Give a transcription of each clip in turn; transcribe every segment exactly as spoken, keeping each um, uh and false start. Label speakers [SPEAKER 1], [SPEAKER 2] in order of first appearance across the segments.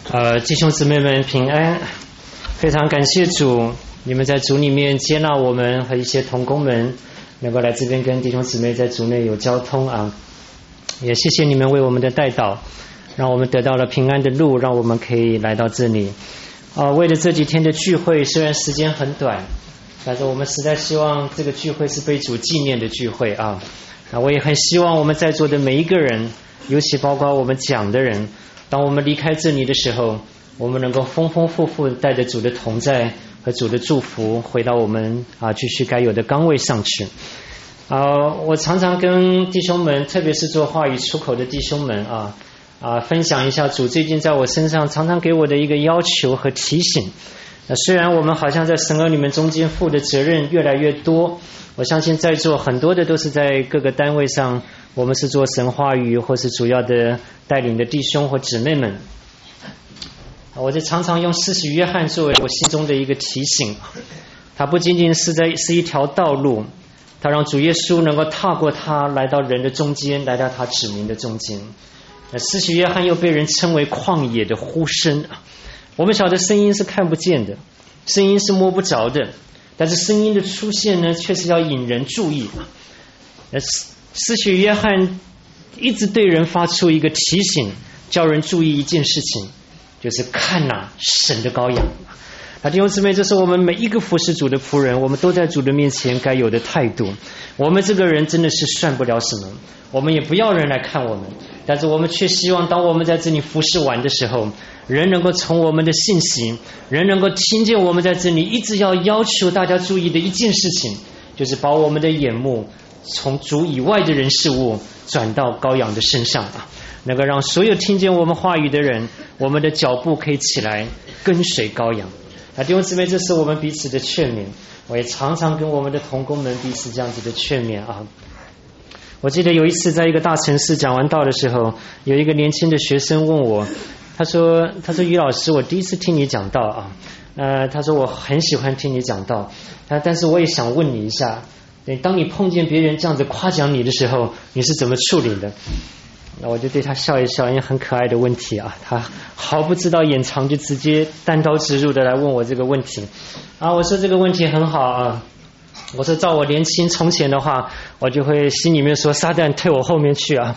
[SPEAKER 1] 呃，弟兄姊妹们平安，非常感谢主，你们在主里面接纳我们和一些同工们能够来这边跟弟兄姊妹在主内有交通啊，也谢谢你们为我们的带导，让我们得到了平安的路，让我们可以来到这里啊。为了这几天的聚会，虽然时间很短，但是我们实在希望这个聚会是被主纪念的聚会啊。啊，我也很希望我们在座的每一个人，尤其包括我们讲的人，当我们离开这里的时候，我们能够丰丰富富带着主的同在和主的祝福回到我们啊继续该有的岗位上去啊。我常常跟弟兄们，特别是做话语出口的弟兄们啊啊分享一下主最近在我身上常常给我的一个要求和提醒。那虽然我们好像在神儿你们中间负的责任越来越多，我相信在座很多的都是在各个单位上，我们是做神话语或是主要的带领的弟兄或姊妹们。我就常常用施洗约翰作为我心中的一个提醒，它不仅仅是在是一条道路，它让主耶稣能够踏过它来到人的中间，来到他子民的中间。施洗约翰又被人称为旷野的呼声，我们晓得声音是看不见的，声音是摸不着的，但是声音的出现呢，却是要引人注意。施洗约翰一直对人发出一个提醒，叫人注意一件事情，就是看哪、啊、神的羔羊。啊，弟兄姊妹，这是我们每一个服侍主的仆人，我们都在主的面前该有的态度。我们这个人真的是算不了什么，我们也不要人来看我们，但是我们却希望当我们在这里服侍完的时候，人能够从我们的信息，人能够听见我们在这里一直要要求大家注意的一件事情，就是把我们的眼目从主以外的人事物转到羔羊的身上啊，能够让所有听见我们话语的人，我们的脚步可以起来跟随羔羊。啊，弟兄姊妹，这是我们彼此的劝勉，我也常常跟我们的同工们彼此这样子的劝勉啊。我记得有一次在一个大城市讲完道的时候，有一个年轻的学生问我，他说他说于老师，我第一次听你讲道啊，呃，他说我很喜欢听你讲道，啊，但是我也想问你一下，当你碰见别人这样子夸奖你的时候，你是怎么处理的？那我就对他笑一笑，因为很可爱的问题啊，他毫不知道掩藏，就直接单刀直入的来问我这个问题啊。我说这个问题很好啊，我说照我年轻从前的话，我就会心里面说撒旦退我后面去啊。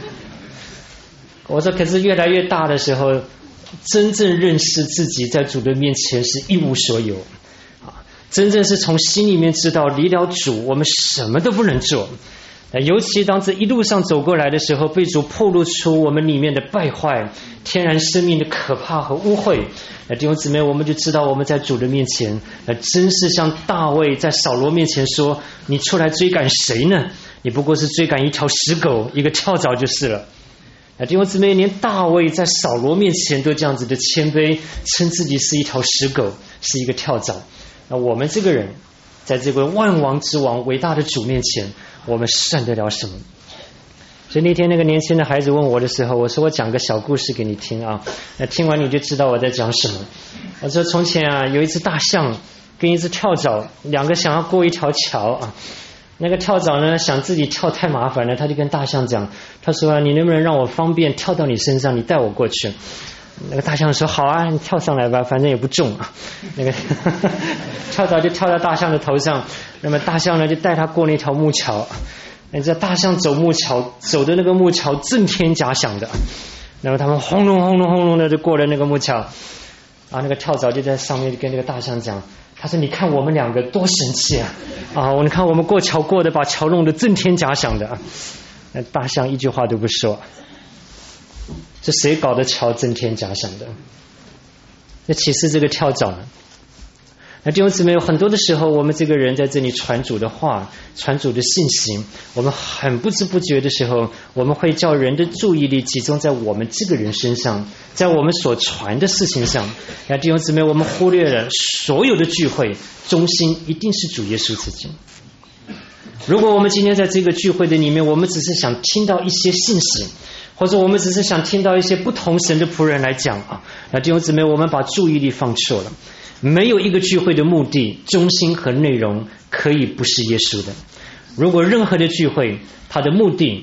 [SPEAKER 1] 我说可是越来越大的时候，真正认识自己在主的面前是一无所有啊，真正是从心里面知道离了主我们什么都不能做。尤其当这一路上走过来的时候，被主暴露出我们里面的败坏、天然生命的可怕和污秽，那弟兄姊妹，我们就知道我们在主的面前，那真是像大卫在扫罗面前说，你出来追赶谁呢？你不过是追赶一条死狗，一个跳蚤就是了。那弟兄姊妹，连大卫在扫罗面前都这样子的谦卑，称自己是一条死狗，是一个跳蚤。那我们这个人在这位万王之王伟大的主面前，我们算得了什么？所以那天那个年轻的孩子问我的时候，我说我讲个小故事给你听啊，那听完你就知道我在讲什么。我说从前啊，有一只大象跟一只跳蚤，两个想要过一条桥啊。那个跳蚤呢，想自己跳太麻烦了，他就跟大象讲，他说啊，你能不能让我方便跳到你身上，你带我过去？那个大象说好啊，你跳上来吧，反正也不重啊。那个跳蚤就跳到大象的头上，那么大象呢就带他过那条木桥。你知道大象走木桥，走的那个木桥震天假响的，那么他们轰隆轰隆轰隆的就过了那个木桥啊。那个跳蚤就在上面就跟那个大象讲，他说你看我们两个多神气啊啊！我你看我们过桥过的把桥弄得震天假响的啊。那大象一句话都不说。这谁搞的桥震天假响的？那岂是这个跳蚤呢？那弟兄姊妹，有很多的时候，我们这个人在这里传主的话，传主的信息，我们很不知不觉的时候，我们会叫人的注意力集中在我们这个人身上，在我们所传的事情上。那弟兄姊妹，我们忽略了所有的聚会中心一定是主耶稣自己。如果我们今天在这个聚会的里面，我们只是想听到一些信息，或者我们只是想听到一些不同神的仆人来讲啊，那弟兄姊妹，我们把注意力放错了。没有一个聚会的目的、中心和内容可以不是耶稣的。如果任何的聚会，它的目的、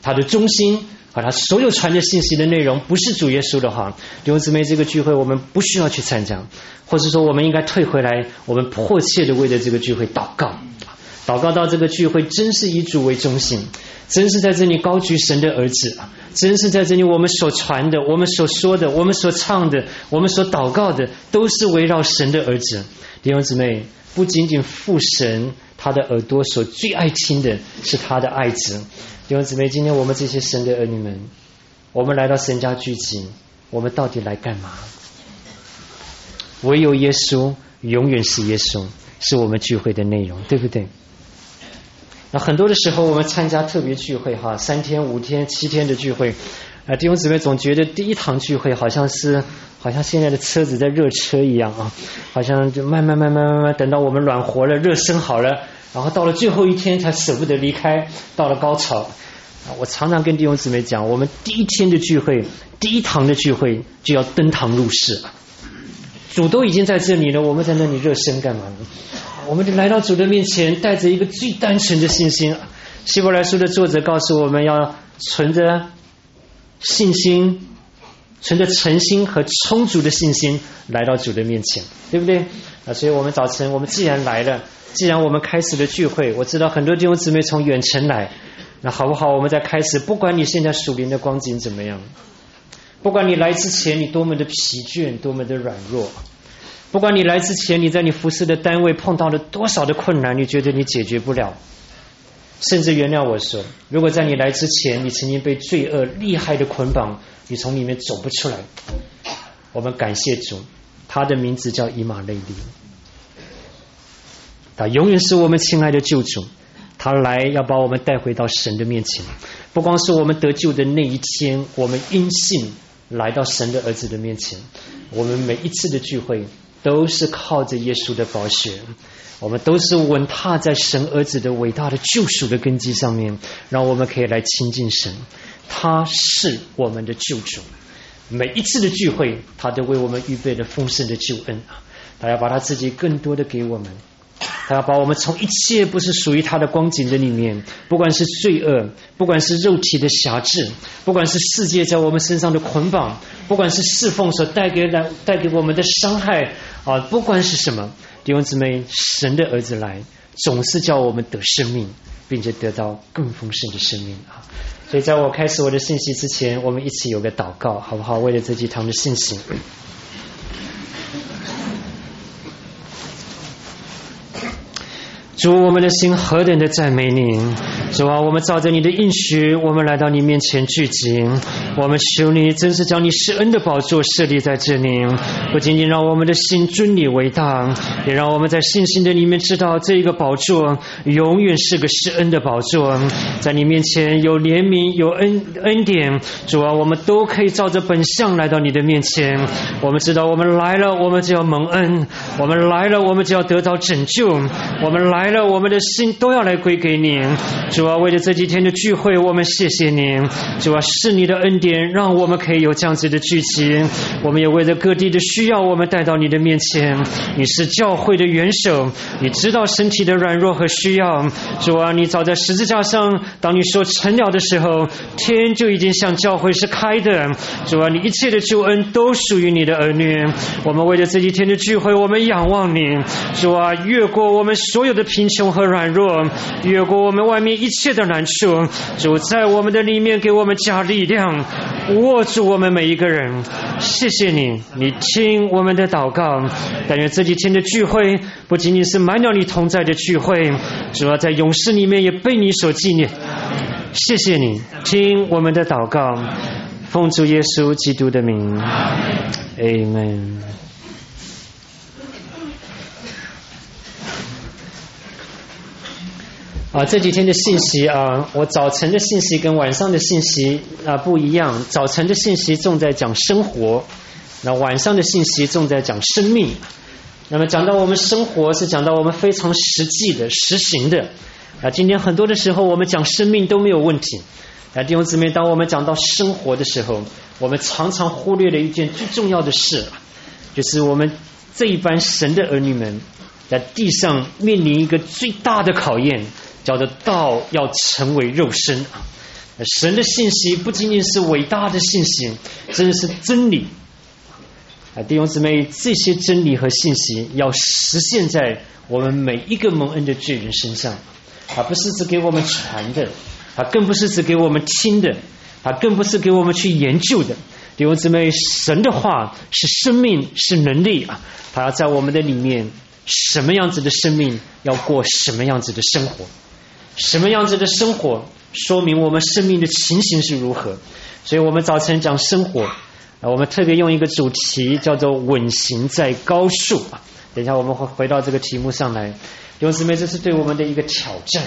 [SPEAKER 1] 它的中心和它所有传的信息的内容不是主耶稣的话，弟兄姊妹，这个聚会我们不需要去参加，或者说我们应该退回来，我们迫切的为了这个聚会祷告，祷告到这个聚会真是以主为中心，真是在这里高举神的儿子，真是在这里我们所传的，我们所说的，我们所唱的，我们所祷告的，都是围绕神的儿子。弟兄姊妹，不仅仅父神他的耳朵所最爱听的是他的爱子。弟兄姊妹，今天我们这些神的儿女们，我们来到神家聚集，我们到底来干嘛？唯有耶稣，永远是耶稣，是我们聚会的内容，对不对？那很多的时候我们参加特别聚会哈，三天五天七天的聚会，啊，弟兄姊妹总觉得第一堂聚会好像是好像现在的车子在热车一样啊，好像就慢慢慢慢慢慢等到我们暖和了，热身好了，然后到了最后一天才舍不得离开，到了高潮。啊，我常常跟弟兄姊妹讲，我们第一天的聚会，第一堂的聚会就要登堂入室，主都已经在这里了，我们在那里热身干嘛呢？我们就来到主的面前，带着一个最单纯的信心。希伯来书的作者告诉我们要存着信心，存着诚心和充足的信心来到主的面前，对不对啊？所以我们早晨我们既然来了，既然我们开始了聚会，我知道很多弟兄姊妹从远程来，那好不好？我们在开始，不管你现在属灵的光景怎么样，不管你来之前你多么的疲倦，多么的软弱，不管你来之前你在你服侍的单位碰到了多少的困难，你觉得你解决不了，甚至原谅我说，如果在你来之前你曾经被罪恶厉害的捆绑，你从里面走不出来，我们感谢主，他的名字叫以马内利，他永远是我们亲爱的救主，他来要把我们带回到神的面前。不光是我们得救的那一天，我们因信来到神的儿子的面前，我们每一次的聚会都是靠着耶稣的宝血，我们都是稳踏在神儿子的伟大的救赎的根基上面，让我们可以来亲近神，他是我们的救主。每一次的聚会他都为我们预备了丰盛的救恩，他要把他自己更多的给我们，他要把我们从一切不是属于他的光景的里面，不管是罪恶，不管是肉体的辖制，不管是世界在我们身上的捆绑，不管是侍奉所带给来带给我们的伤害啊，不管是什么，弟兄姊妹，神的儿子来总是叫我们得生命，并且得到更丰盛的生命啊！所以在我开始我的信息之前，我们一起有个祷告好不好？为了这几堂的信息，主，我们的心何等的赞美你！主啊，我们照着你的应许，我们来到你面前聚集，我们求你真是将你施恩的宝座设立在这里，不仅仅让我们的心尊你为大，也让我们在信心的里面知道这一个宝座永远是个施恩的宝座，在你面前有怜悯，有恩恩典。主啊，我们都可以照着本相来到你的面前，我们知道我们来了，我们就要蒙恩，我们来了，我们就要得到拯救，我们来了，我们的心都要来归给你。主啊，为了这几天的聚会，我们谢谢你。主啊，是你的恩典让我们可以有这样子的聚集，我们也为了各地的需要，我们带到你的面前。你是教会的元首，你知道身体的软弱和需要。主啊，你早在十字架上，当你说成了的时候，天就已经向教会是开的。主啊，你一切的救恩都属于你的儿女。我们为了这几天的聚会，我们仰望你。主啊，越过我们所有的贫穷和软弱，越过我们外面一切的难处，主在我们的里面给我们加力量，握住我们每一个人。谢谢你，你听我们的祷告。但愿这几天的聚会不仅仅是满了你同在的聚会，主要在永世里面也被你所纪念。谢谢你，听我们的祷告，奉主耶稣基督的名， Amen。啊，这几天的信息啊，我早晨的信息跟晚上的信息啊不一样。早晨的信息重在讲生活，那晚上的信息重在讲生命。那么讲到我们生活，是讲到我们非常实际的、实行的。啊，今天很多的时候我们讲生命都没有问题。啊，弟兄姊妹，当我们讲到生活的时候，我们常常忽略了一件最重要的事，就是我们这一班神的儿女们在地上面临一个最大的考验，叫做道要成为肉身。 神的信息不仅仅是伟大的信息，真的是真理啊！弟兄姊妹，这些真理和信息要实现在我们每一个蒙恩的罪人身上，啊，不是只给我们传的，啊，更不是只给我们听的，啊，更不是给我们去研究的。弟兄姊妹，神的话是生命，是能力啊！他要在我们的里面，什么样子的生命，要过什么样子的生活，什么样子的生活，说明我们生命的情形是如何。所以我们早晨讲生活，我们特别用一个主题叫做稳行在高处啊。等一下我们会回到这个题目上来。弟兄姊妹，这是对我们的一个挑战。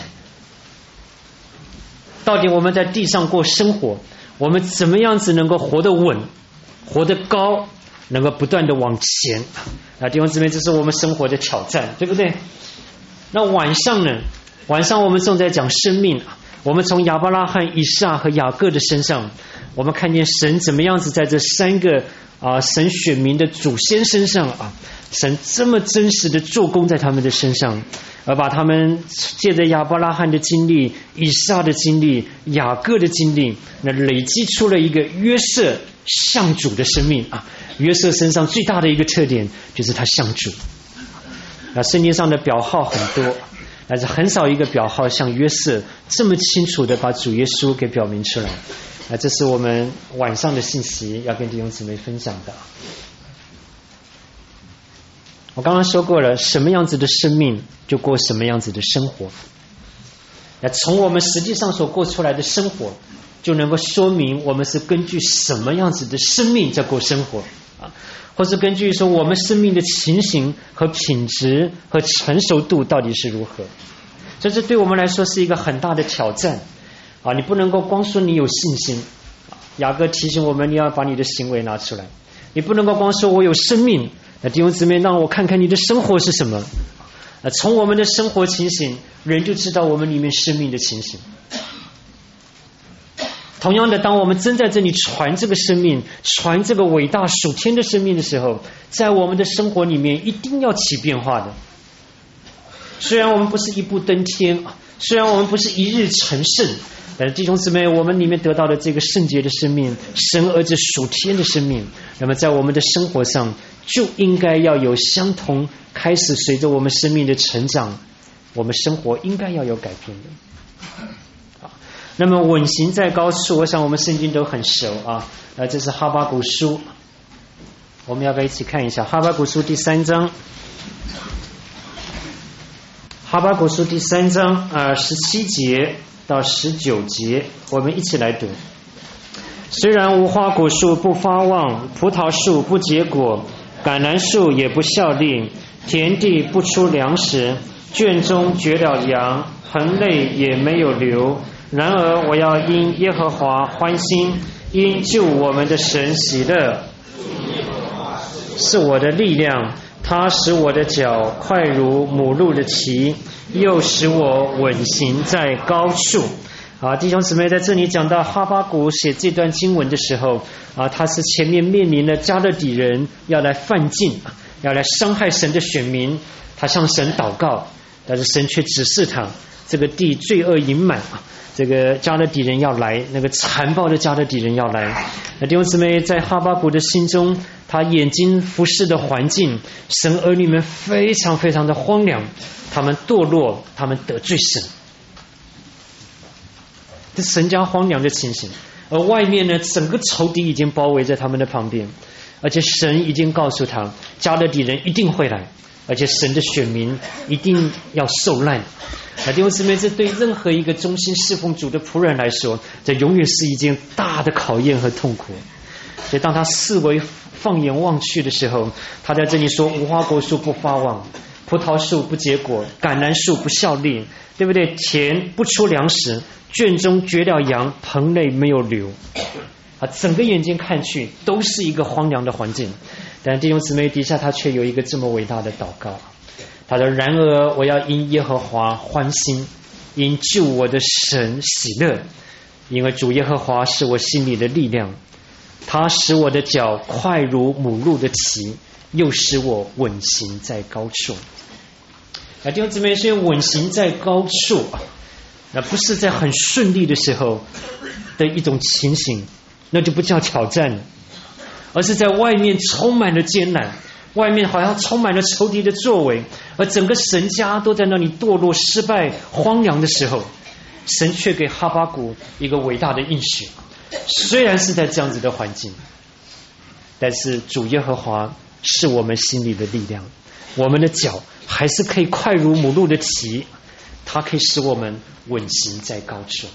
[SPEAKER 1] 到底我们在地上过生活，我们怎么样子能够活得稳，活得高，能够不断的往前啊？弟兄姊妹，这是我们生活的挑战，对不对？那晚上呢？晚上我们正在讲生命，我们从亚伯拉罕、以撒和雅各的身上，我们看见神怎么样子在这三个啊神选民的祖先身上啊，神这么真实的做工在他们的身上，而把他们借着亚伯拉罕的经历、以撒的经历、雅各的经历，那累积出了一个约瑟像主的生命啊。约瑟身上最大的一个特点就是他像主啊，圣经上的表号很多，但是很少一个表号像约瑟这么清楚的把主耶稣给表明出来啊！这是我们晚上的信息要跟弟兄姊妹分享的。我刚刚说过了，什么样子的生命就过什么样子的生活。那从我们实际上所过出来的生活，就能够说明我们是根据什么样子的生命在过生活啊，或是根据说我们生命的情形和品质和成熟度到底是如何。所以这对我们来说是一个很大的挑战啊！你不能够光说你有信心，雅各提醒我们，你要把你的行为拿出来。你不能够光说我有生命，那弟兄姊妹，让我看看你的生活是什么。从我们的生活情形，人就知道我们里面生命的情形。同样的，当我们真在这里传这个生命，传这个伟大属天的生命的时候，在我们的生活里面一定要起变化的。虽然我们不是一步登天，虽然我们不是一日成圣，但是弟兄姊妹，我们里面得到的这个圣洁的生命，神儿子属天的生命，那么在我们的生活上就应该要有相同，开始随着我们生命的成长，我们生活应该要有改变的。那么稳行在高处，我想我们圣经都很熟啊。呃，这是哈巴谷书，我们要不要一起看一下哈巴谷书第三章？哈巴谷书第三章啊，十七节到十九节，我们一起来读。虽然无花果树不发旺，葡萄树不结果，橄榄树也不效力，田地不出粮食，圈中绝了羊，盆内也没有流。然而我要因耶和华欢心，因救我们的神喜乐，是我的力量。他使我的脚快如母鹿的蹄，又使我稳行在高处。啊，弟兄姊妹，在这里讲到哈巴谷写这段经文的时候啊，他是前面面临了加勒底人要来犯境，要来伤害神的选民，他向神祷告，但是神却指示他，这个地罪恶盈满，这个加勒底人要来，那个残暴的加勒底人要来。那弟兄姊妹，在哈巴谷的心中，他眼睛服视的环境，神儿女们非常非常的荒凉，他们堕落，他们得罪神，这神家荒凉的情形。而外面呢，整个仇敌已经包围在他们的旁边，而且神已经告诉他，加勒底人一定会来，而且神的选民一定要受难。那弟兄姊妹，这对任何一个忠心侍奉主的仆人来说，这永远是一件大的考验和痛苦。所以当他四围放眼望去的时候，他在这里说，无花果树不发旺，葡萄树不结果，橄榄树不效力，对不对？田不出粮食，圈中绝了羊，盆内没有流。啊，整个眼睛看去都是一个荒凉的环境，但弟兄姊妹，底下他却有一个这么伟大的祷告。他说，然而我要因耶和华欢心，因救我的神喜乐，因为主耶和华是我心里的力量，他使我的脚快如母鹿的蹄，又使我稳行在高处。啊，弟兄姊妹，所以稳行在高处， 那不是在很顺利的时候的一种情形，那就不叫挑战，而是在外面充满了艰难，外面好像充满了仇敌的作为，而整个神家都在那里堕落、失败、荒凉的时候，神却给哈巴谷一个伟大的应许。虽然是在这样子的环境，但是主耶和华是我们心里的力量，我们的脚还是可以快如母鹿的蹄，它可以使我们稳行在高处。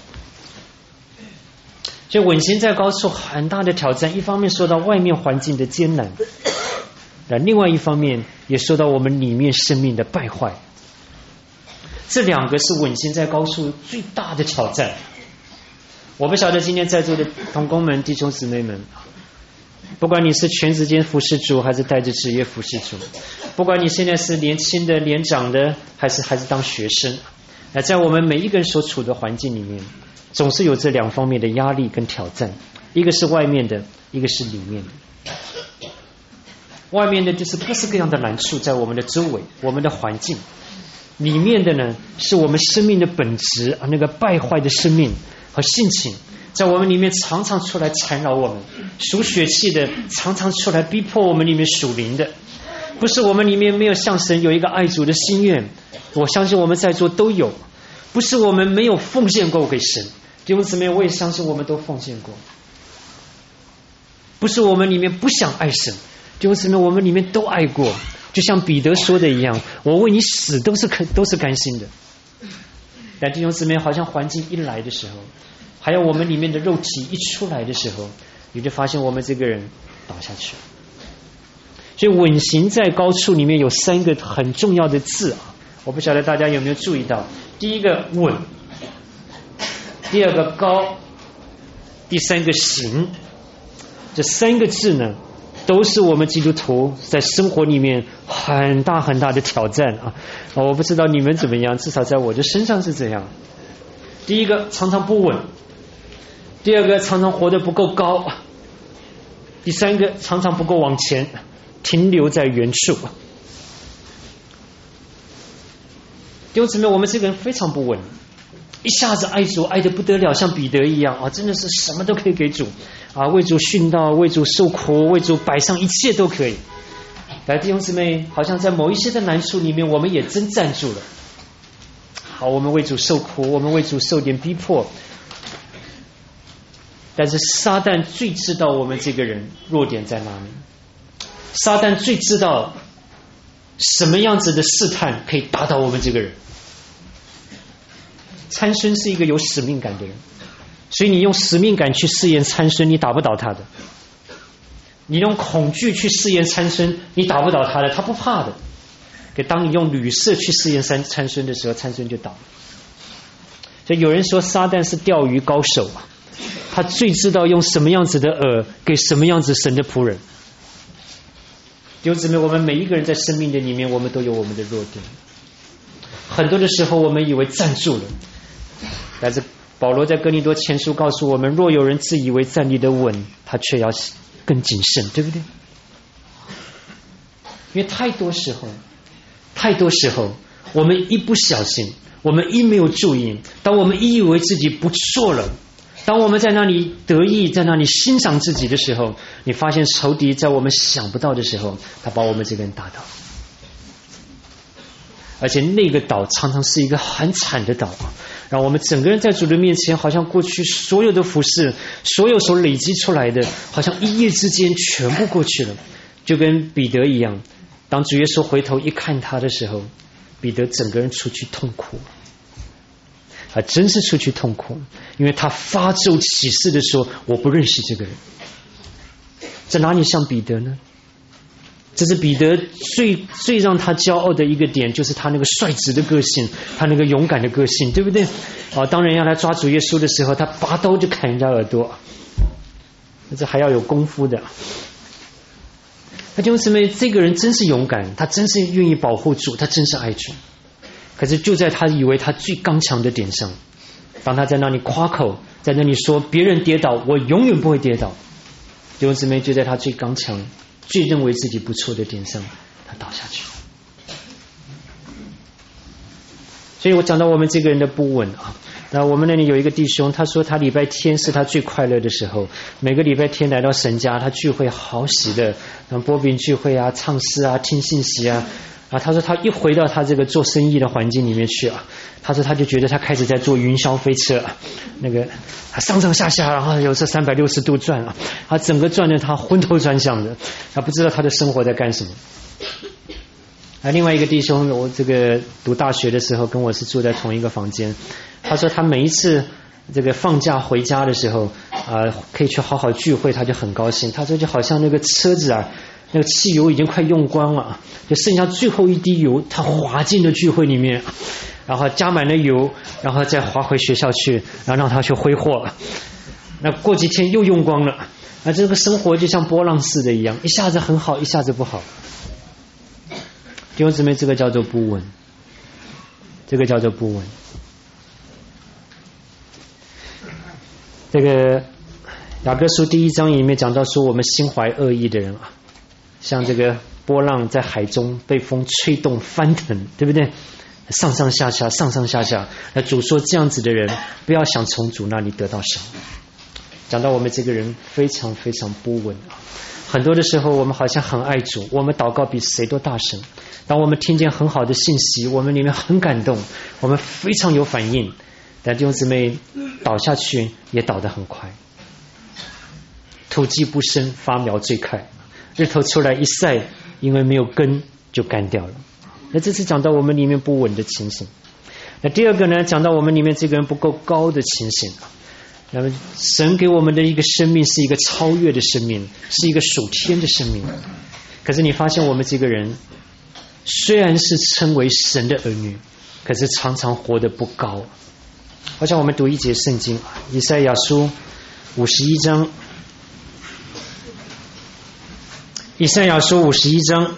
[SPEAKER 1] 所以稳行在高处很大的挑战，一方面说到外面环境的艰难，那另外一方面也说到我们里面生命的败坏。这两个是稳行在高处最大的挑战。我不晓得今天在座的同工们、弟兄姊妹们，不管你是全时间服侍主还是带着职业服侍主，不管你现在是年轻的、年长的，还是还是当学生，那在我们每一个人所处的环境里面，总是有这两方面的压力跟挑战，一个是外面的，一个是里面的。外面的就是各式各样的难处在我们的周围，我们的环境；里面的呢，是我们生命的本质啊，那个败坏的生命和性情，在我们里面常常出来缠扰我们，属血气的常常出来逼迫我们里面属灵的。不是我们里面没有向神有一个爱主的心愿，我相信我们在座都有。不是我们没有奉献过给神，弟兄姊妹，我也相信我们都奉献过。不是我们里面不想爱神，弟兄姊妹，我们里面都爱过。就像彼得说的一样，我为你死都是都是甘心的。但弟兄姊妹，好像环境一来的时候，还有我们里面的肉体一出来的时候，你就发现我们这个人倒下去了。所以稳行在高处里面有三个很重要的字啊，我不晓得大家有没有注意到。第一个稳，第二个高，第三个行。这三个字呢，都是我们基督徒在生活里面很大很大的挑战啊！我不知道你们怎么样，至少在我的身上是这样。第一个常常不稳，第二个常常活得不够高，第三个常常不够往前，停留在原处。弟兄姊妹，我们这个人非常不稳，一下子爱主爱得不得了，像彼得一样啊，真的是什么都可以给主啊，为主殉道，为主受苦，为主摆上一切都可以。来，弟兄姊妹，好像在某一些的难处里面，我们也真站住了。好，我们为主受苦，我们为主受点逼迫，但是撒旦最知道我们这个人弱点在哪里，撒旦最知道什么样子的试探可以打倒我们这个人。参孙是一个有使命感的人，所以你用使命感去试验参孙，你打不倒他的；你用恐惧去试验参孙，你打不倒他的，他不怕的。可当你用旅舍去试验参参孙的时候，参孙就倒了。所以有人说撒旦是钓鱼高手啊，他最知道用什么样子的饵给什么样子神的仆人。弟兄姊妹，我们每一个人在生命的里面，我们都有我们的弱点。很多的时候我们以为站住了，但是保罗在哥林多前书告诉我们，若有人自以为站立的稳，他却要更谨慎，对不对？因为太多时候太多时候我们一不小心，我们一没有注意，当我们一以为自己不错了，当我们在那里得意，在那里欣赏自己的时候，你发现仇敌在我们想不到的时候，他把我们这个人打倒。而且那个倒常常是一个很惨的倒，让我们整个人在主的面前，好像过去所有的服事，所有所累积出来的，好像一夜之间全部过去了。就跟彼得一样，当主耶稣回头一看他的时候，彼得整个人出去痛苦，他真是出去痛苦，因为他发咒起誓的说，我不认识这个人。这哪里像彼得呢？这是彼得最最让他骄傲的一个点，就是他那个率直的个性，他那个勇敢的个性，对不对？啊，当人要来抓主耶稣的时候，他拔刀就砍人家耳朵，这还要有功夫的。那弟兄姊妹，这个人真是勇敢，他真是愿意保护主，他真是爱主。可是就在他以为他最刚强的点上，当他在那里夸口，在那里说别人跌倒，我永远不会跌倒，弟兄姊妹，就在他最刚强、最认为自己不错的点上，他倒下去了。所以我讲到我们这个人的不稳啊， 那我们那里有一个弟兄，他说他礼拜天是他最快乐的时候，每个礼拜天来到神家，他聚会好喜乐，像波饼聚会啊、唱诗啊、听信息啊。啊，他说他一回到他这个做生意的环境里面去啊，他说他就觉得他开始在坐云霄飞车，那个上上下下，然后有时三百六十度转啊，他整个转的他昏头转向的，他不知道他的生活在干什么。啊，另外一个弟兄，我这个读大学的时候跟我是住在同一个房间，他说他每一次这个放假回家的时候啊、呃，可以去好好聚会，他就很高兴。他说就好像那个车子啊，那个汽油已经快用光了，就剩下最后一滴油，他滑进了聚会里面，然后加满了油，然后再滑回学校去，然后让他去挥霍。那过几天又用光了，那这个生活就像波浪似的一样，一下子很好，一下子不好。弟兄姊妹，这个叫做不稳，这个叫做不稳。这个雅各书第一章里面讲到说，我们心怀恶意的人啊，像这个波浪在海中被风吹动翻腾，对不对？上上下下，上上下下。那主说这样子的人，不要想从主那里得到什么。讲到我们这个人非常非常不稳啊。很多的时候我们好像很爱主，我们祷告比谁都大声，当我们听见很好的信息，我们里面很感动，我们非常有反应，但弟兄姊妹倒下去也倒得很快。土鸡不生，发苗最快，日头出来一晒，因为没有根就干掉了。那这是讲到我们里面不稳的情形。那第二个呢，讲到我们里面这个人不够高的情形。那么神给我们的一个生命是一个超越的生命，是一个属天的生命。可是你发现我们这个人虽然是称为神的儿女，可是常常活得不高。好像我们读一节圣经，以赛亚书五十一章，以赛亚书五十一章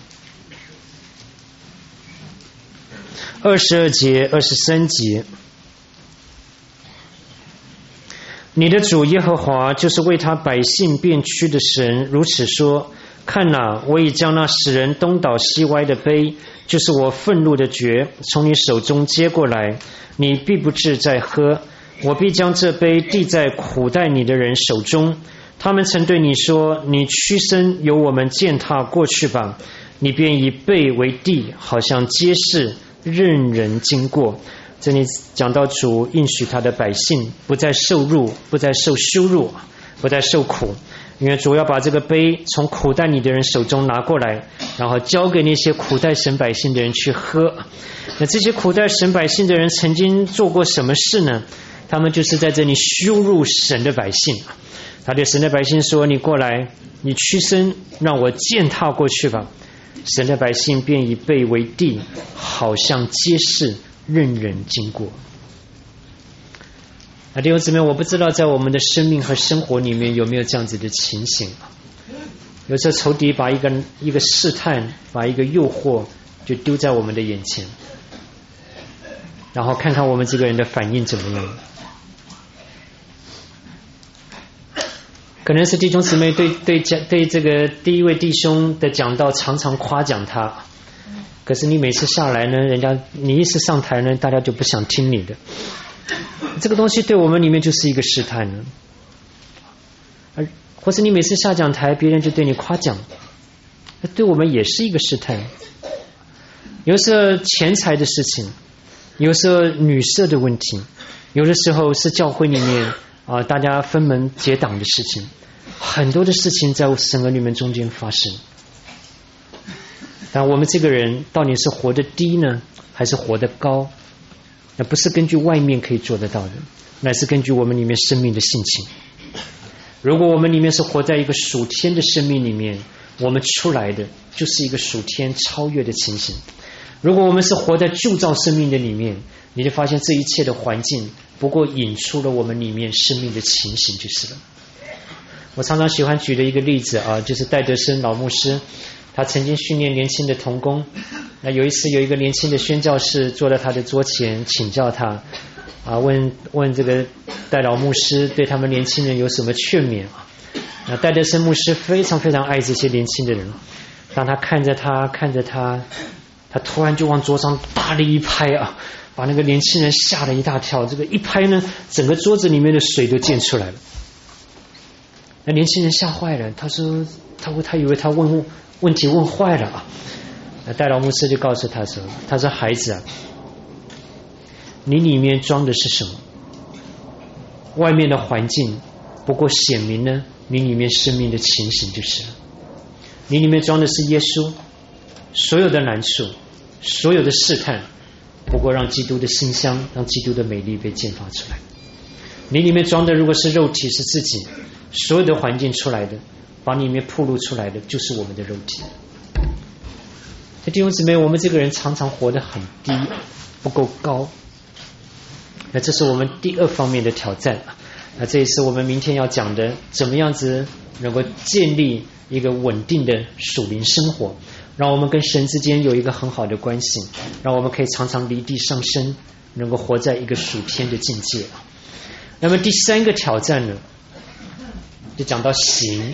[SPEAKER 1] 二十二节、二十三节。你的主耶和华就是为他百姓变屈的神，如此说：看哪，我已将那使人东倒西歪的杯，就是我愤怒的爵，从你手中接过来，你必不至再喝。我必将这杯递在苦待你的人手中，他们曾对你说：你屈身由我们践踏过去吧。你便以背为地，好像街市，任人经过。这里讲到主应许他的百姓不再受辱，不再受羞辱，不再受苦，因为主要把这个杯从苦待你的人手中拿过来，然后交给那些苦待神百姓的人去喝。那这些苦待神百姓的人曾经做过什么事呢？他们就是在这里羞辱神的百姓。他对神的百姓说：你过来，你屈身让我践踏过去吧。神的百姓便以背为地，好像街市，任人经过。啊，弟兄姊妹，我不知道在我们的生命和生活里面有没有这样子的情形。有时候仇敌把一个一个试探，把一个诱惑就丢在我们的眼前，然后看看我们这个人的反应怎么样。可能是弟兄姊妹对对对这个第一位弟兄的讲道常常夸奖他，可是你每次下来呢，人家你一次上台呢，大家就不想听你的。这个东西对我们里面就是一个试探呢。而或是你每次下讲台，别人就对你夸奖，那对我们也是一个试探。有时候钱财的事情，有时候女色的问题，有的时候是教会里面啊大家分门结党的事情，很多的事情在神儿女们中间发生。但我们这个人到底是活得低呢，还是活得高？那不是根据外面可以做得到的，乃是根据我们里面生命的性情。如果我们里面是活在一个属天的生命里面，我们出来的就是一个属天超越的情形。如果我们是活在旧造生命的里面，你就发现这一切的环境不过引出了我们里面生命的情形就是了。我常常喜欢举的一个例子啊，就是戴德生老牧师，他曾经训练年轻的同工。那有一次有一个年轻的宣教士坐在他的桌前请教他啊，问问这个戴老牧师对他们年轻人有什么劝勉啊？那戴德生牧师非常非常爱这些年轻的人，当他看着他看着他， 他突然就往桌上大力一拍啊，把那个年轻人吓了一大跳。这个一拍呢，整个桌子里面的水都溅出来了。那年轻人吓坏了，他说他他以为他问问题问坏了啊。那戴老牧师就告诉他说，他说孩子啊，你里面装的是什么？外面的环境不过显明呢你里面生命的情形就是了。你里面装的是耶稣，所有的难处，所有的试探，不过让基督的馨香，让基督的美丽被见发出来。你里面装的如果是肉体，是自己，所有的环境出来的，把里面暴露出来的就是我们的肉体。弟兄姊妹，我们这个人常常活得很低，不够高。那这是我们第二方面的挑战。那这也是我们明天要讲的，怎么样子能够建立一个稳定的属灵生活，让我们跟神之间有一个很好的关系，让我们可以常常离地上升，能够活在一个属天的境界。那么第三个挑战呢，就讲到行。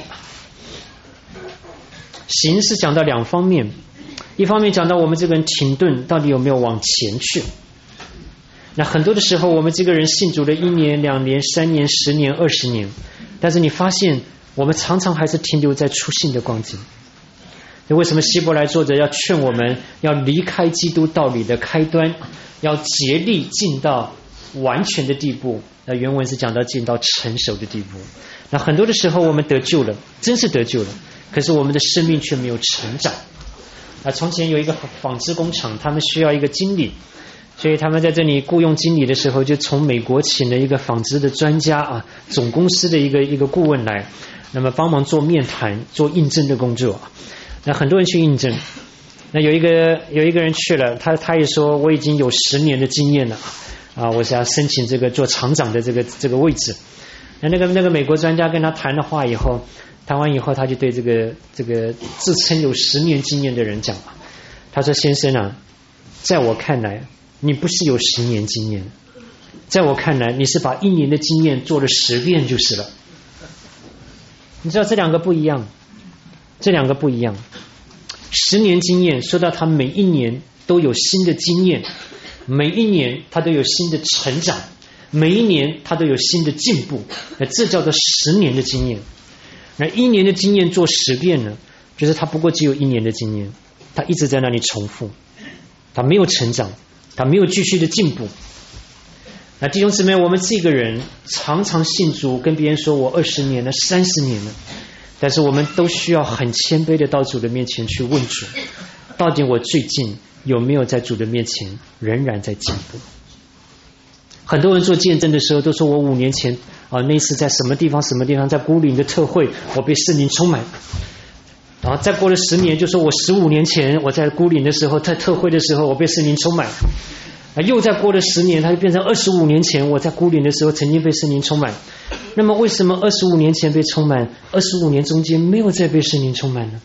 [SPEAKER 1] 行是讲到两方面，一方面讲到我们这个人停顿到底有没有往前去。那很多的时候我们这个人信主了一年两年三年十年二十年，但是你发现我们常常还是停留在初信的光景。为什么希伯来作者要劝我们要离开基督道理的开端，要竭力进到完全的地步？那原文是讲到进到成熟的地步。那很多的时候我们得救了，真是得救了，可是我们的生命却没有成长。那从前有一个纺织工厂，他们需要一个经理，所以他们在这里雇佣经理的时候，就从美国请了一个纺织的专家啊，总公司的一个一个顾问来，那么帮忙做面谈、做应征的工作。那很多人去应征，那有一个有一个人去了，他他也说我已经有十年的经验了啊，我想要申请这个做厂长的这个这个位置。那那个那个美国专家跟他谈了话以后，谈完以后，他就对这个这个自称有十年经验的人讲，他说：“先生啊，在我看来，你不是有十年经验，在我看来，你是把一年的经验做了十遍就是了。”你知道这两个不一样，这两个不一样。十年经验说到他每一年都有新的经验，每一年他都有新的成长，每一年他都有新的进步，那这叫做十年的经验。那一年的经验做十遍呢，就是他不过只有一年的经验，他一直在那里重复，他没有成长，他没有继续的进步。那弟兄姊妹，我们这个人常常信主，跟别人说我二十年了三十年了，但是我们都需要很谦卑的到主的面前去问主，到底我最近有没有在主的面前仍然在进步。很多人做见证的时候都说我五年前啊，那次在什么地方什么地方在孤岭的特会，我被圣灵充满。然后再过了十年，就说我十五年前我在孤岭的时候，在特会的时候，我被圣灵充满。啊，又再过了十年，他就变成二十五年前我在孤岭的时候曾经被圣灵充满。那么为什么二十五年前被充满，二十五年中间没有再被圣灵充满呢？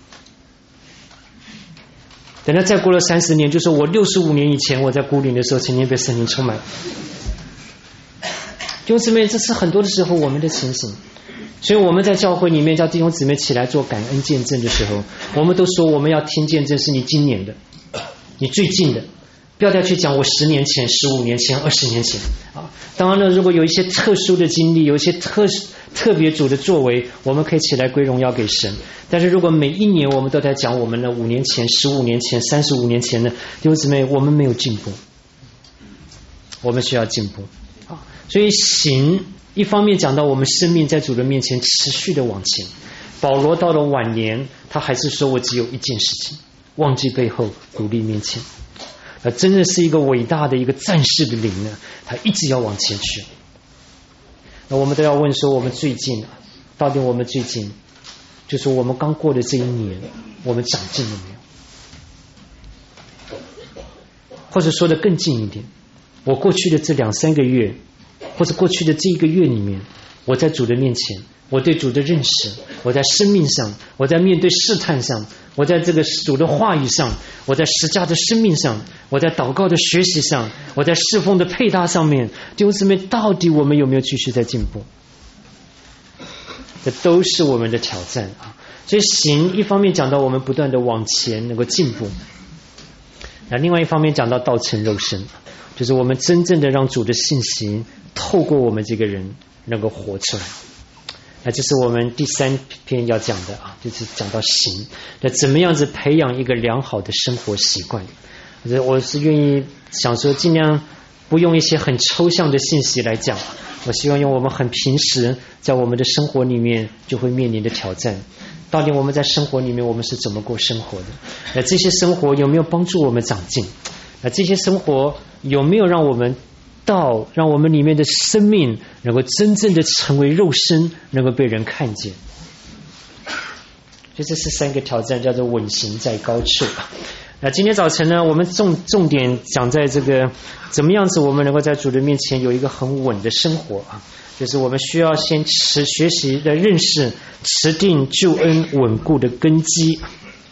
[SPEAKER 1] 等到再过了三十年，就说我六十五年以前我在孤岭的时候曾经被圣灵充满。弟兄姊妹，这是很多的时候我们的情形。所以我们在教会里面叫弟兄姊妹起来做感恩见证的时候，我们都说我们要听见证是你今年的，你最近的，不要再去讲我十年前十五年前二十年前啊。当然了，如果有一些特殊的经历，有一些特特别主的作为，我们可以起来归荣耀给神。但是如果每一年我们都在讲我们的五年前十五年前三十五年前的，弟兄姊妹，我们没有进步，我们需要进步啊。所以行一方面讲到我们生命在主的面前持续的往前，保罗到了晚年他还是说我只有一件事情，忘记背后努力面前。那真的是一个伟大的一个战士的灵呢，他一直要往前去。那我们都要问说，我们最近到底我们最近就是我们刚过的这一年，我们长进了没有？或者说的更近一点，我过去的这两三个月，或者过去的这一个月里面，我在主的面前，我对主的认识，我在生命上，我在面对试探上，我在这个主的话语上，我在实价的生命上，我在祷告的学习上，我在侍奉的配搭上面，弟兄姊妹，到底我们有没有继续在进步？这都是我们的挑战啊！所以行一方面讲到我们不断的往前能够进步， 那另外一方面讲到道成肉身，就是我们真正的让主的信息透过我们这个人能够活出来。那这是我们第三篇要讲的啊，就是讲到行，那怎么样子培养一个良好的生活习惯。我是愿意想说尽量不用一些很抽象的信息来讲，我希望用我们很平时在我们的生活里面就会面临的挑战，到底我们在生活里面我们是怎么过生活的，那这些生活有没有帮助我们长进，那这些生活有没有让我们到让我们里面的生命能够真正的成为肉身，能够被人看见。就这是三个挑战，叫做稳行在高处。那今天早晨呢，我们重重点讲在这个怎么样子我们能够在主的面前有一个很稳的生活啊，就是我们需要先持学习的认识持定救恩稳固的根基。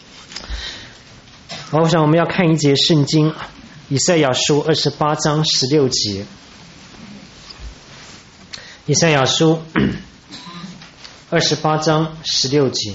[SPEAKER 1] 好，我想我们要看一节圣经，以赛亚书二十八章十六节。以赛亚书二十八章十六节，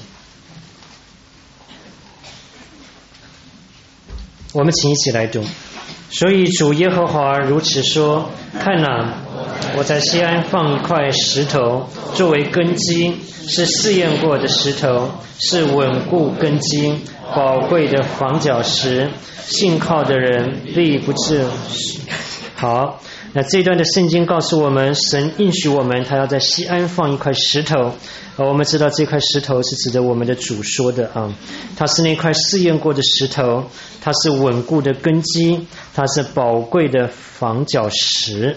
[SPEAKER 1] 我们请一起来读。所以主耶和华如此说：看哪，我在西安放一块石头作为根基，是试验过的石头，是稳固根基宝贵的防脚石，信靠的人必不致。好，那这段的圣经告诉我们，神应许我们他要在西安放一块石头，而我们知道这块石头是指的我们的主说的啊，它是那块试验过的石头，它是稳固的根基，它是宝贵的防脚石。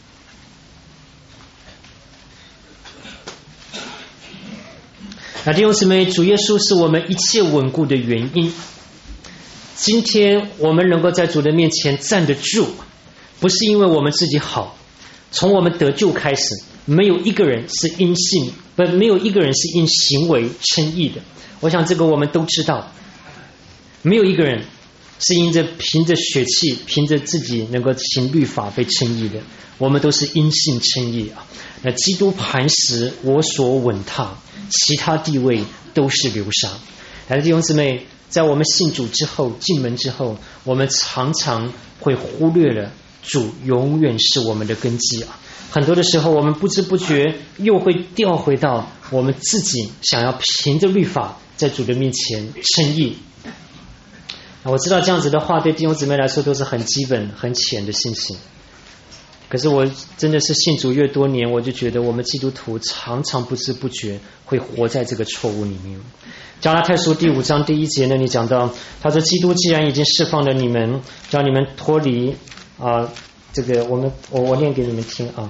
[SPEAKER 1] 那弟兄姊妹，主耶稣是我们一切稳固的原因。今天我们能够在主的面前站得住，不是因为我们自己好，从我们得救开始，没有一个人是因信，不，没有一个人是因行为称义的。我想这个我们都知道，没有一个人是因着凭着血气，凭着自己能够行律法被称义的，我们都是因信称义啊。那基督磐石，我所稳踏，其他地位都是流沙。来，弟兄姊妹，在我们信主之后，进门之后，我们常常会忽略了主永远是我们的根基啊。很多的时候，我们不知不觉又会掉回到我们自己想要凭着律法在主的面前称义。我知道这样子的话对弟兄姊妹来说都是很基本很浅的信息，可是我真的是信主越多年，我就觉得我们基督徒常常不知不觉会活在这个错误里面。加拉太书第五章第一节那里讲到，他说基督既然已经释放了你们，叫你们脱离啊、呃，这个我们我我念给你们听啊。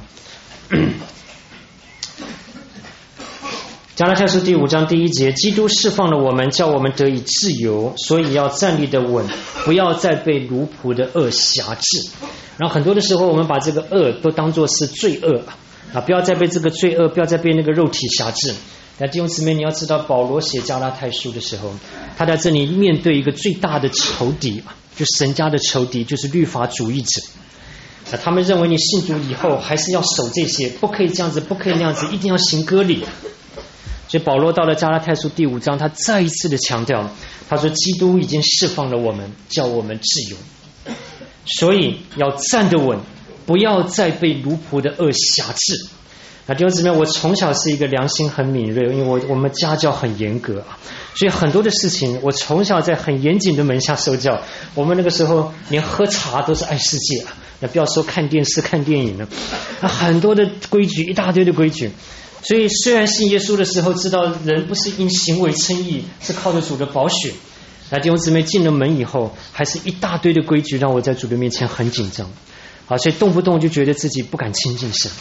[SPEAKER 1] 加拉太书第五章第一节，基督释放了我们，叫我们得以自由，所以要站立得稳，不要再被奴仆的恶辖制。然后很多的时候我们把这个恶都当作是罪恶啊，不要再被这个罪恶，不要再被那个肉体辖制。那弟兄姊妹，你要知道保罗写加拉太书的时候，他在这里面对一个最大的仇敌，就神家的仇敌，就是律法主义者。他们认为你信主以后还是要守这些，不可以这样子，不可以那样子，一定要行割礼。所以保罗到了加拉太书第五章，他再一次的强调，他说基督已经释放了我们，叫我们自由，所以要站得稳，不要再被奴仆的恶辖制。那弟兄姊妹，我从小是一个良心很敏锐，因为我我们家教很严格啊，所以很多的事情我从小在很严谨的门下受教。我们那个时候连喝茶都是爱世界啊，那不要说看电视看电影了，那很多的规矩，一大堆的规矩。所以虽然信耶稣的时候知道人不是因行为称义，是靠着主的宝血，那弟兄姊妹进了门以后，还是一大堆的规矩让我在主的面前很紧张。好，所以动不动就觉得自己不敢亲近神。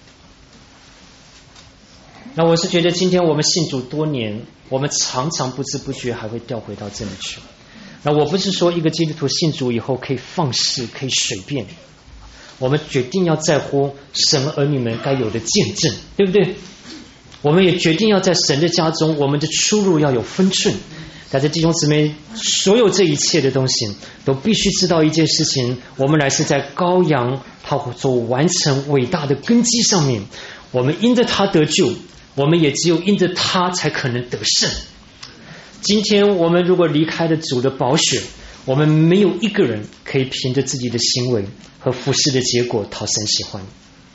[SPEAKER 1] 那我是觉得今天我们信主多年，我们常常不知不觉还会掉回到这里去。那我不是说一个基督徒信主以后可以放肆，可以随便，我们决定要在乎神儿女们该有的见证，对不对？我们也决定要在神的家中，我们的出入要有分寸。但是弟兄姊妹，所有这一切的东西都必须知道一件事情，我们来是在羔羊他所完成伟大的根基上面，我们因着他得救，我们也只有因着他才可能得胜。今天我们如果离开了主的宝血， 我们没有一个人可以凭着自己的行为和服事的结果讨神喜欢。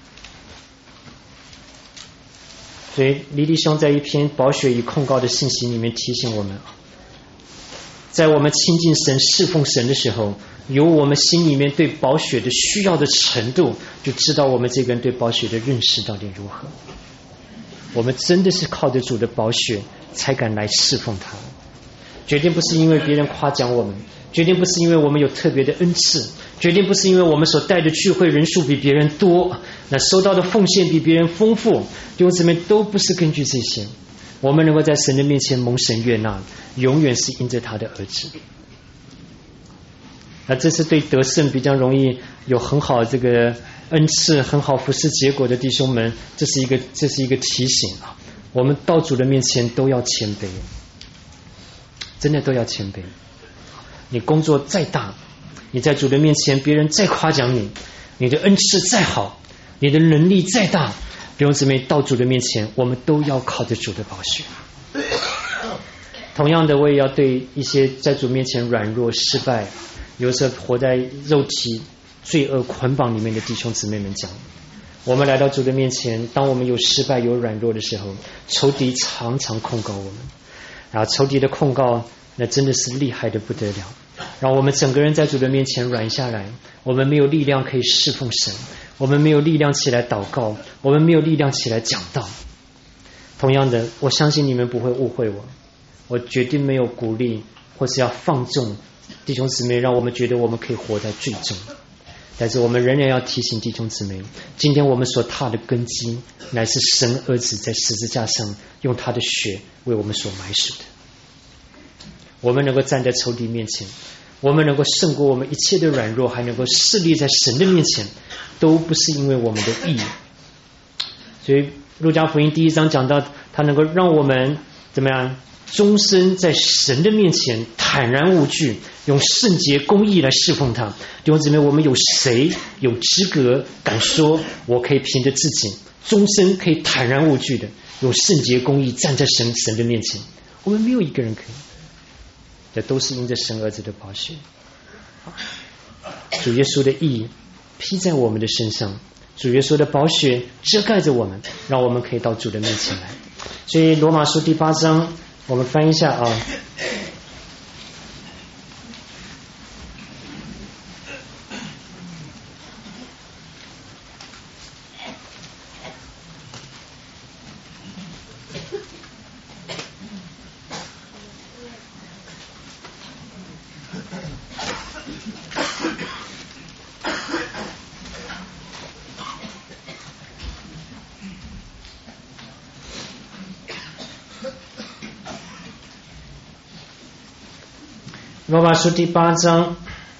[SPEAKER 1] 所以李弟兄在一篇宝血与控告的信息里面提醒我们，在我们亲近神侍奉神的时候，由我们心里面对宝血的需要的程度，就知道我们这个人对宝血的认识到底如何。我们真的是靠着主的宝血才敢来侍奉他，决定不是因为别人夸奖我们，决定不是因为我们有特别的恩赐，决定不是因为我们所带的聚会人数比别人多，那收到的奉献比别人丰富，弟兄姊妹，都不是根据这些。我们能够在神的面前蒙神悦纳，永远是因着他的儿子。那这是对得胜比较容易有很好这个恩赐、很好服事结果的弟兄们，这是一个这是一个提醒啊！我们到主的面前都要谦卑，真的都要谦卑。你工作再大，你在主的面前，别人再夸奖你，你的恩赐再好，你的能力再大，弟兄姊妹，到主的面前，我们都要靠着主的宝血。同样的，我也要对一些在主面前软弱、失败，有时候活在肉体罪恶捆绑里面的弟兄姊妹们讲，我们来到主的面前，当我们有失败、有软弱的时候，仇敌常常控告我们，然后仇敌的控告，那真的是厉害的不得了，让我们整个人在主的面前软下来。我们没有力量可以侍奉神，我们没有力量起来祷告，我们没有力量起来讲道。同样的，我相信你们不会误会我，我决定没有鼓励或是要放纵弟兄姊妹，让我们觉得我们可以活在最终。但是我们仍然要提醒弟兄姊妹，今天我们所踏的根基，乃是神儿子在十字架上用他的血为我们所埋属的。我们能够站在仇敌面前，我们能够胜过我们一切的软弱，还能够侍立在神的面前，都不是因为我们的义。所以路加福音第一章讲到，他能够让我们怎么样终身在神的面前坦然无惧，用圣洁公义来侍奉他。弟兄姊妹，我们有谁有资格敢说我可以凭着自己终身可以坦然无惧的用圣洁公义站在神神的面前？我们没有一个人可以，这都是因着神儿子的宝血，主耶稣的义披在我们的身上，主耶稣的宝血遮盖着我们，让我们可以到主的面前来。所以罗马书第八章我们翻一下啊。罗马书第八章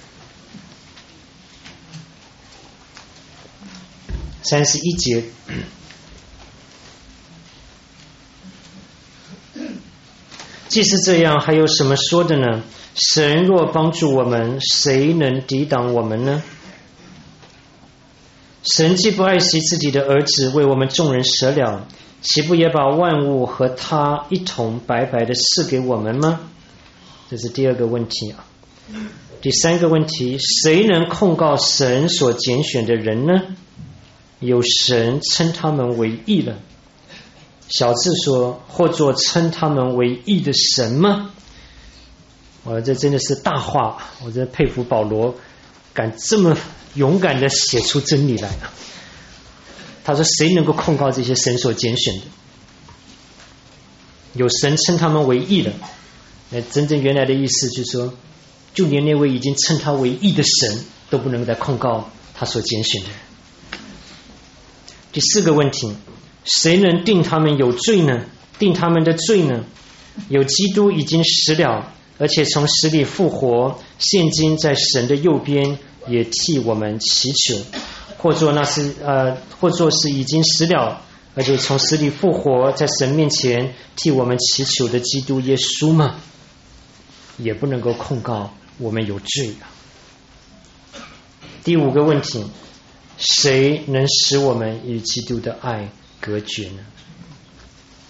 [SPEAKER 1] 三十一节，既是这样，还有什么说的呢？神若帮助我们，谁能抵挡我们呢？神既不爱惜自己的儿子，为我们众人舍了，岂不也把万物和他一同白白的赐给我们吗？这是第二个问题啊。第三个问题，谁能控告神所拣选的人呢？有神称他们为义了。小字说，或作称他们为义的神吗？我这真的是大话，我真佩服保罗敢这么勇敢的写出真理来啊。他说谁能够控告这些神所拣选的？有神称他们为义了。那真正原来的意思就是说，就连那位已经称他为义的神都不能再控告他所拣选的人。第四个问题，谁能定他们有罪呢？定他们的罪呢？有基督已经死了，而且从死里复活，现今在神的右边，也替我们祈求。或作那是呃，或作是已经死了，而且从死里复活，在神面前替我们祈求的基督耶稣吗？也不能够控告我们有罪啊。第五个问题，谁能使我们与基督的爱隔绝呢？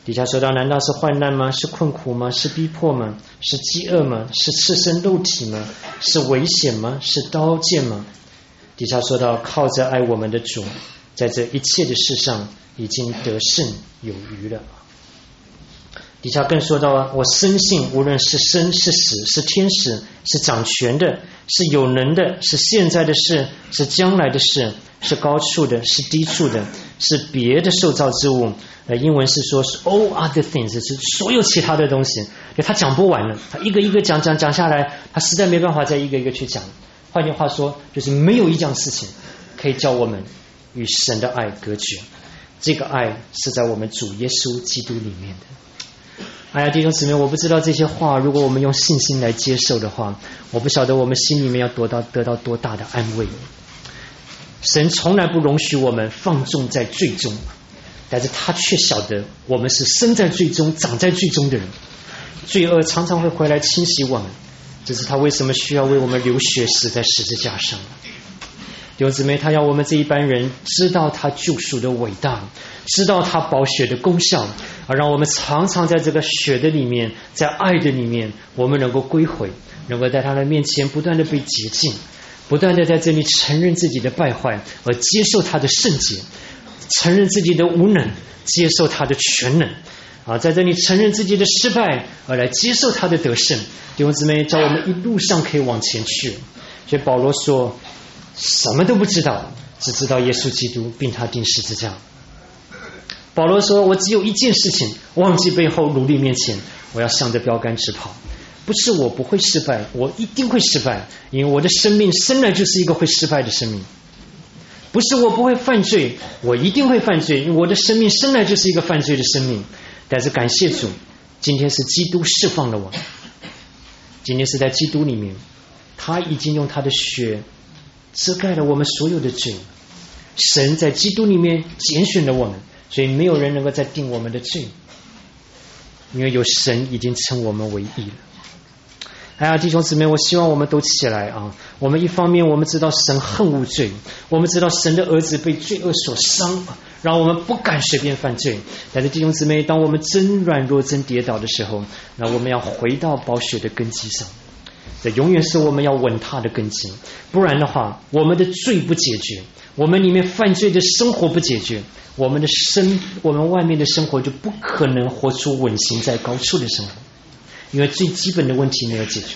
[SPEAKER 1] 底下说到，难道是患难吗？是困苦吗？是逼迫吗？是饥饿吗？是赤身肉体吗？是危险吗？是刀剑吗？底下说到，靠着爱我们的主，在这一切的事上已经得胜有余了。底下更说到，我深信无论是生是死，是天使，是掌权的，是有能的，是现在的事，是将来的事，是高处的，是低处的，是别的受造之物。呃，英文是说是 all other things， 是所有其他的东西。他讲不完了，他一个一个讲讲讲下来，他实在没办法再一个一个去讲。换句话说，就是没有一件事情可以叫我们与神的爱隔绝。这个爱是在我们主耶稣基督里面的。哎呀，弟兄姊妹，我不知道这些话，如果我们用信心来接受的话，我不晓得我们心里面要得到得到多大的安慰。神从来不容许我们放纵在罪中，但是他却晓得我们是生在罪中长在罪中的人，罪恶常常会回来侵袭我们，这是他为什么需要为我们流血死在十字架上。弟兄姊妹，他要我们这一般人知道他救赎的伟大，知道他宝血的功效，而让我们常常在这个血的里面，在爱的里面，我们能够归回，能够在他的面前不断的被洁净，不断的在这里承认自己的败坏，而接受他的圣洁，承认自己的无能，接受他的全能啊，在这里承认自己的失败，而来接受他的得胜。弟兄姊妹，叫我们一路上可以往前去。所以保罗说，什么都不知道，只知道耶稣基督并他钉十字架。保罗说，我只有一件事情，忘记背后，努力面前，我要向着标杆直跑。不是我不会失败，我一定会失败，因为我的生命生来就是一个会失败的生命。不是我不会犯罪，我一定会犯罪，因为我的生命生来就是一个犯罪的生命。但是感谢主，今天是基督释放了我，今天是在基督里面，他已经用他的血遮盖了我们所有的罪，神在基督里面拣选了我们，所以没有人能够再定我们的罪，因为有神已经称我们为义了。哎呀，弟兄姊妹，我希望我们都起来啊！我们一方面我们知道神恨恶罪，我们知道神的儿子被罪恶所伤，让我们不敢随便犯罪。但是弟兄姊妹，当我们真软弱真跌倒的时候，那我们要回到宝血的根基上，这永远是我们要稳踏的根基。不然的话，我们的罪不解决，我们里面犯罪的生活不解决，我们的生我们外面的生活就不可能活出稳行在高处的生活，因为最基本的问题没有解决。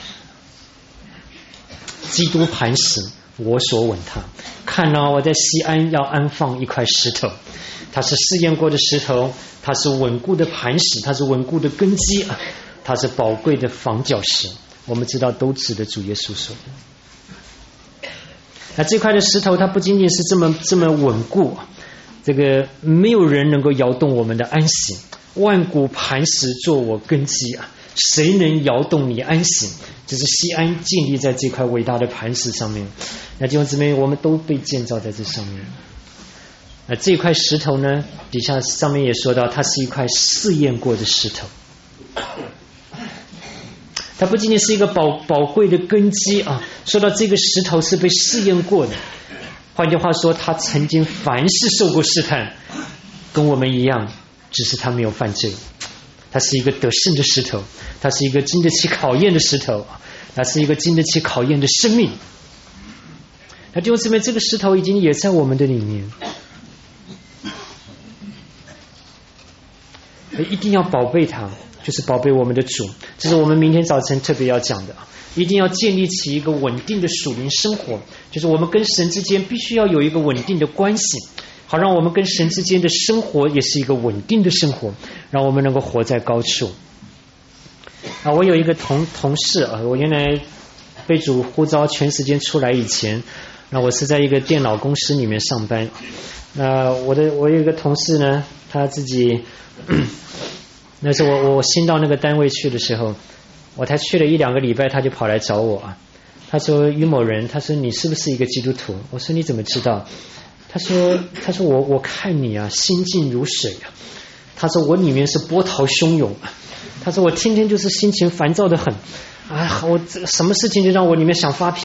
[SPEAKER 1] 基督磐石，我所稳踏。看啊，我在西安要安放一块石头，它是试验过的石头，它是稳固的磐石，它是稳固的根基，它是宝贵的防脚石。我们知道都指的主耶稣说的。那这块的石头它不仅仅是这么这么稳固，这个没有人能够摇动我们的安息，万古磐石做我根基啊，谁能摇动你安息？就是西安建立在这块伟大的磐石上面。那弟兄姊妹，我们都被建造在这上面。那这块石头呢，底下上面也说到，它是一块试验过的石头。它不仅仅是一个宝宝贵的根基啊，说到这个石头是被试验过的，换句话说，他曾经凡事受过试探，跟我们一样，只是他没有犯罪。它是一个得胜的石头，它是一个经得起考验的石头，它是一个经得起考验的生命。那弟兄姊妹，这个石头已经也在我们的里面，一定要宝贝它，就是宝贝我们的主。这是我们明天早晨特别要讲的，一定要建立起一个稳定的属灵生活，就是我们跟神之间必须要有一个稳定的关系，好让我们跟神之间的生活也是一个稳定的生活，让我们能够活在高处。啊，我有一个同同事啊，我原来被主呼召全时间出来以前，那我是在一个电脑公司里面上班。那我的我有一个同事呢，他自己那是我我新到那个单位去的时候，我才去了一两个礼拜，他就跑来找我啊。他说于某人，他说你是不是一个基督徒？我说你怎么知道？他说他说我我看你啊心静如水啊，他说我里面是波涛汹涌啊，他说我天天就是心情烦躁的很啊，我这什么事情就让我里面想发脾